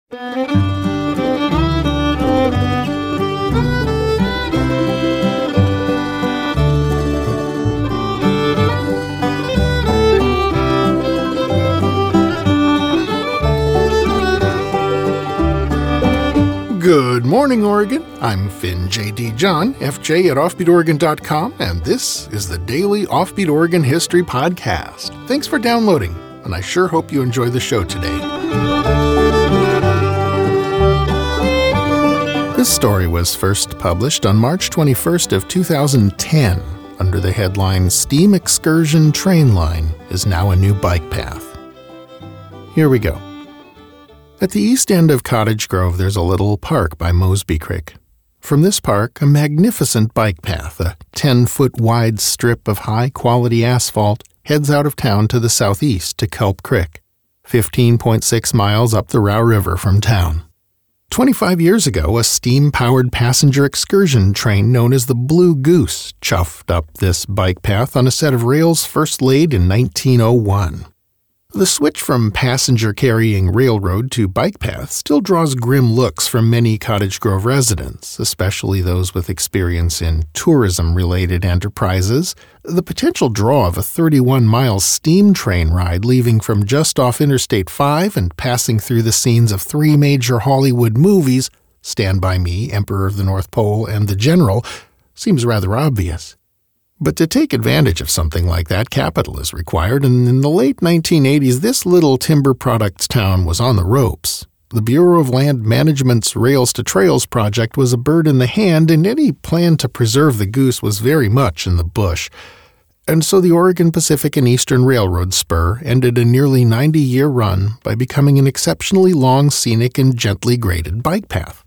Good morning, Oregon. I'm Finn J.D. John, FJ at OffbeatOregon.com, and this is the Daily Offbeat Oregon History Podcast. Thanks for downloading, and I sure hope you enjoy the show today. This story was first published on March 21st of 2010 under the headline Steam Excursion Train Line is now a new bike path. Here we go. At the east end of Cottage Grove, there's a little park by Mosby Creek. From this park, a magnificent bike path, a 10-foot wide strip of high-quality asphalt, heads out of town to the southeast to Culp Creek, 15.6 miles up the Row River from town. 25 years ago, a steam-powered passenger excursion train known as the Blue Goose chuffed up this bike path on a set of rails first laid in 1901. The switch from passenger-carrying railroad to bike path still draws grim looks from many Cottage Grove residents, especially those with experience in tourism-related enterprises. The potential draw of a 31-mile steam train ride leaving from just off Interstate 5 and passing through the scenes of three major Hollywood movies, Stand By Me, Emperor of the North Pole, and The General, seems rather obvious. But to take advantage of something like that, capital is required, and in the late 1980s, this little timber products town was on the ropes. The Bureau of Land Management's Rails to Trails project was a bird in the hand, and any plan to preserve the goose was very much in the bush. And so the Oregon Pacific and Eastern Railroad spur ended a nearly 90-year run by becoming an exceptionally long, scenic, and gently graded bike path.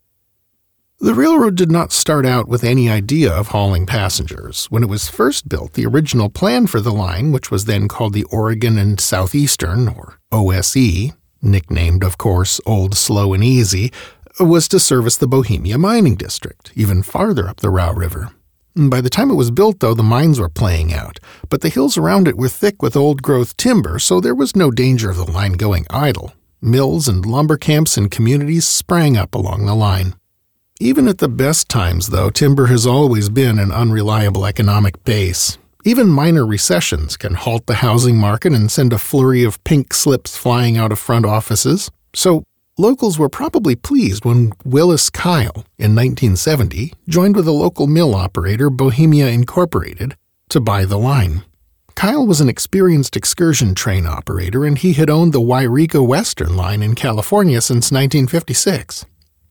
The railroad did not start out with any idea of hauling passengers. When it was first built, the original plan for the line, which was then called the Oregon and Southeastern, or OSE, nicknamed, of course, Old Slow and Easy, was to service the Bohemia mining district, even farther up the Row River. By the time it was built, though, the mines were playing out, but the hills around it were thick with old-growth timber, so there was no danger of the line going idle. Mills and lumber camps and communities sprang up along the line. Even at the best times, though, timber has always been an unreliable economic base. Even minor recessions can halt the housing market and send a flurry of pink slips flying out of front offices. So locals were probably pleased when Willis Kyle, in 1970, joined with a local mill operator, Bohemia Incorporated, to buy the line. Kyle was an experienced excursion train operator, and he had owned the Yreka Western line in California since 1956.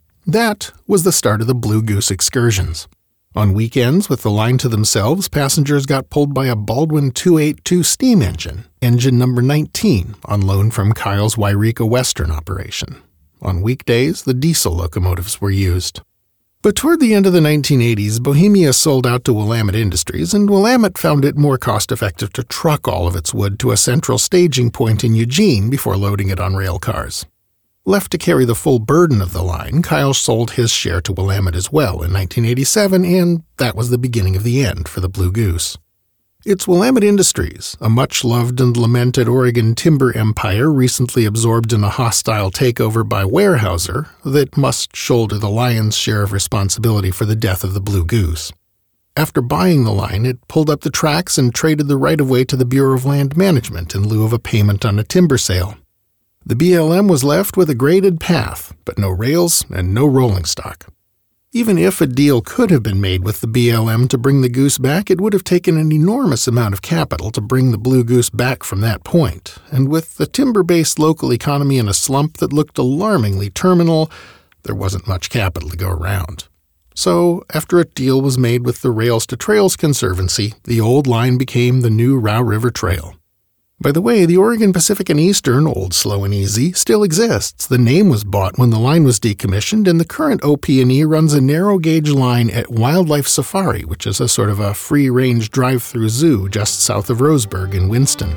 That was the start of the Blue Goose excursions. On weekends, with the line to themselves, passengers got pulled by a Baldwin 282 steam engine number 19, on loan from Kyle's Yreka Western operation. On weekdays, the diesel locomotives were used. But toward the end of the 1980s, Bohemia sold out to Willamette Industries, and Willamette found it more cost-effective to truck all of its wood to a central staging point in Eugene before loading it on rail cars. Left to carry the full burden of the line, Kyle sold his share to Willamette as well in 1987, and that was the beginning of the end for the Blue Goose. It's Willamette Industries, a much-loved and lamented Oregon timber empire recently absorbed in a hostile takeover by Weyerhaeuser, that must shoulder the lion's share of responsibility for the death of the Blue Goose. After buying the line, it pulled up the tracks and traded the right-of-way to the Bureau of Land Management in lieu of a payment on a timber sale. The BLM was left with a graded path, but no rails and no rolling stock. Even if a deal could have been made with the BLM to bring the goose back, it would have taken an enormous amount of capital to bring the Blue Goose back from that point, and with the timber-based local economy in a slump that looked alarmingly terminal, there wasn't much capital to go around. So, after a deal was made with the Rails to Trails Conservancy, the old line became the new Row River Trail. By the way, the Oregon Pacific and Eastern, Old Slow and Easy, still exists. The name was bought when the line was decommissioned, and the current OP&E runs a narrow-gauge line at Wildlife Safari, which is a sort of a free-range drive-through zoo just south of Roseburg in Winston.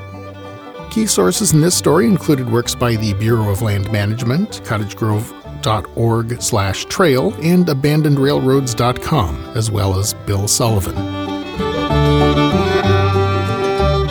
Key sources in this story included works by the Bureau of Land Management, cottagegrove.org/trail, and abandonnedrailroads.com, as well as Bill Sullivan.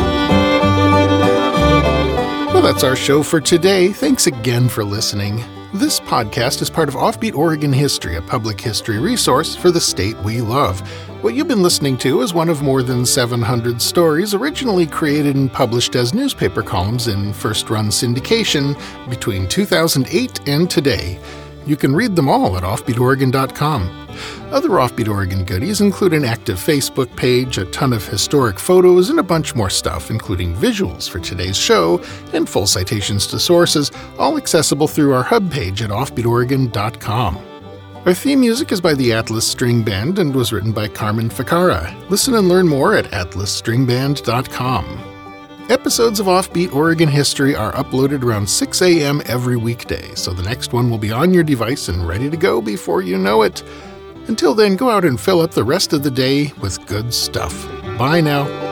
Well, that's our show for today. Thanks again for listening. This podcast is part of Offbeat Oregon History, a public history resource for the state we love. What you've been listening to is one of more than 700 stories originally created and published as newspaper columns in first-run syndication between 2008 and today. You can read them all at offbeatoregon.com. Other Offbeat Oregon goodies include an active Facebook page, a ton of historic photos, and a bunch more stuff, including visuals for today's show and full citations to sources, all accessible through our hub page at offbeatoregon.com. Our theme music is by the Atlas String Band and was written by Carmen Ficarra. Listen and learn more at atlasstringband.com. Episodes of Offbeat Oregon History are uploaded around 6 a.m. every weekday, so the next one will be on your device and ready to go before you know it. Until then, go out and fill up the rest of the day with good stuff. Bye now.